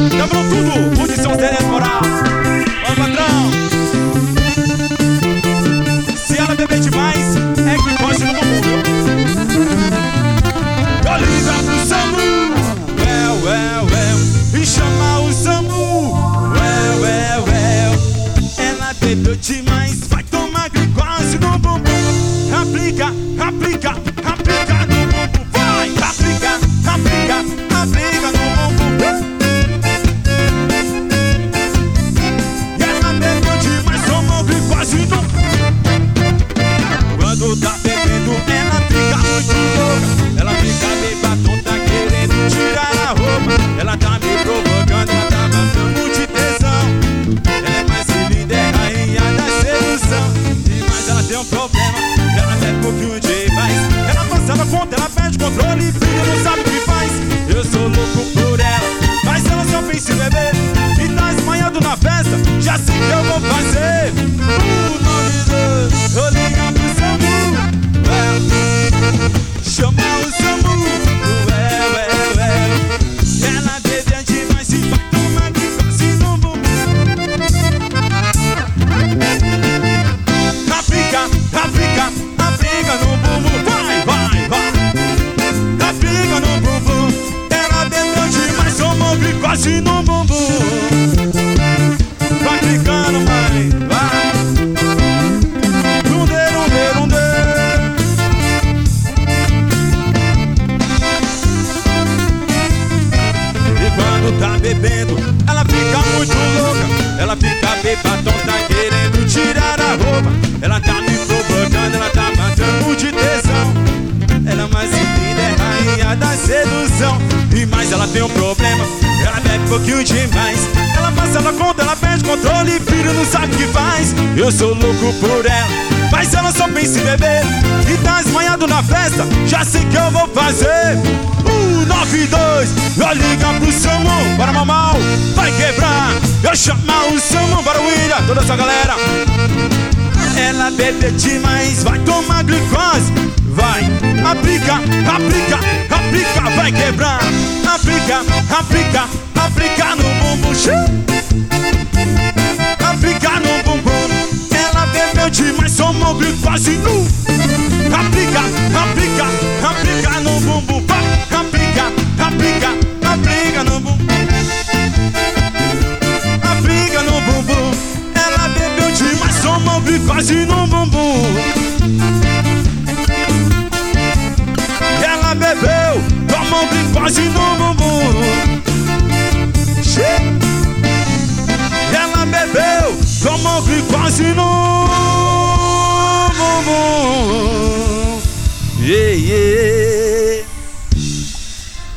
Quebrou tudo, munição serena moral. Ô patrão, se ela beber demais, é que pode no bumbum, viu? Liga pro SAMU, e chama o SAMU, ela bebeu demais, vai tomar glicose no bumbum. Aplica no bumbum, vai, aplica no bumbum. E ela bebeu demais, tomou glicose no bumbum. Quando tá bebendo, ela fica muito louca. Ela fica bebendo, tá querendo tirar a roupa. Ela tá me provocando, ela tá matando de tesão. Ela é mais linda, é rainha da sedução. Mas ela tem um problema, ela bebe um pouquinho demais. Ela passa na conta, ela perde controle e filha não sabe o que faz. Eu sou louco por ela, mas ela só pensa em beber. E tá esmanhando na festa, já sei que eu vou fazer. Eu ligo pro SAMU, chama o SAMU, ela bebeu demais e vai tomar glicose no bumbum. Aplica no bumbum, vai. Aplica no bumbum, ela bebeu demais, tomou glicose no bumbum. Vai clicando, mãe, vai. Tá bebendo, ela fica muito louca. Ela fica bebadão, tá querendo tirar a roupa. Ela tá me provocando, ela tá matando de tesão. Ela é mais linda, é rainha da sedução. E mais ela tem um problema, ela bebe um pouquinho demais. Ela passa na conta, ela perde controle e filho não sabe o que faz. Eu sou louco por ela, mas ela só pensa em beber. E tá esmanhado na festa, já sei que eu vou fazer. 92, eu liga pro SAMU, bora Mamal, vai quebrar. Eu chamo o SAMU, bora William, toda essa galera. Ela bebe demais, vai tomar glicose. Vai, aplica, vai quebrar. Aplica no bumbum, aplica no bumbum. Ela bebeu demais, tomou glicose no. Aplica no bumbum, vai. Aplica no bumbum. Aplica no bumbum. Ela bebeu demais, tomou glicose no bumbum. Ela bebeu, tomou glicose no bumbum. Ela bebeu, tomou glicose no